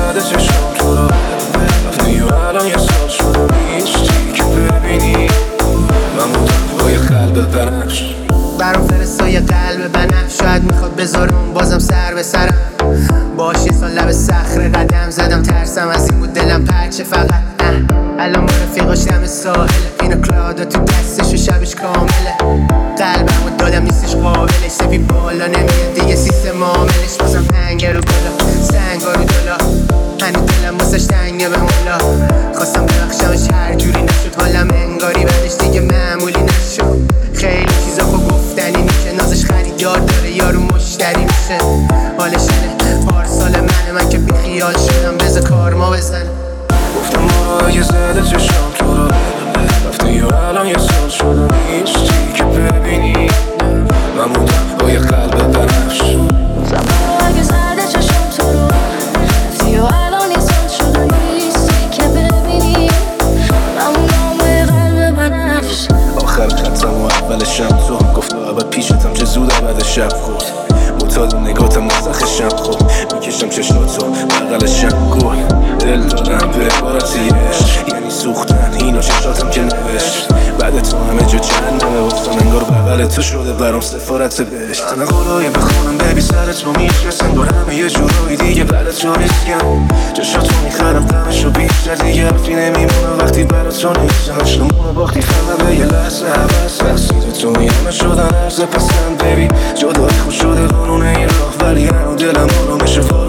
زده چشم تو رو رفتی و الان یه سال شده نیستی که ببینی من بودم با یه قلب بنفش برام فرستای قلب بنفش شاید میخواد بذارم بازم سر به سرم باش یه سال لب صخره قدم زدم ترسم از این بود دلم پرچه فقط الان با رفیقاش دم ساحله پینا کلادا تو دستش و شبش کامله قلبمو دادم نیستش قابلش سفی بالا نمیاد دیگه سیستم معاملش بازم هنگر و بالا سنگا رو دلا هنو دلم واسش تنگه به مولا خواستم ببخشمش هر جوری نشد حالم انگاری بعدش دیگه معمولی نشد خیلی چیزا خب گفتنی میشه نازش خریدار داره یارو مشتری میشه حالش اینه پارسال من که بیخیال شدم بذار کار ما بزنه گفتم برو اگه زده چشم تو رو رفتی و الان یه سال شده نیستی که ببینی من بودم با یه قلب بنفش گفتم برو اگه زده چشم تو رو رفتی و الان یه سال شده نیستی که ببینی من بودم با یه قلب بنفش آخر خطم و اول شب تو گفت اول پیشتم چه زود عبد شب خورد معتاد نگاتم نسخشم خورد میکشم چشماتو بغل شب گل دل دارم به عبارتی عشق یعنی سوختن اینو چشاتم که نوشت بعد تو همه جا جهنمه وقتم انگار بغل تو شده برام سفارت بهشت همه قولای بخونم ببی سرت رو میشکست انگار همه یه جورایی دیگه برات تو نیستیم چشاتو میخرم قمشو بیشتر دیگه حرفی نمیمونه وقتی برات تو نیستم عشقمونو باختی فقط به یه لحظه عوض رقصید تو همه شدن عرض پسند ببی جدایی خوش شده قانون این راه ولی هنو دلم آرامش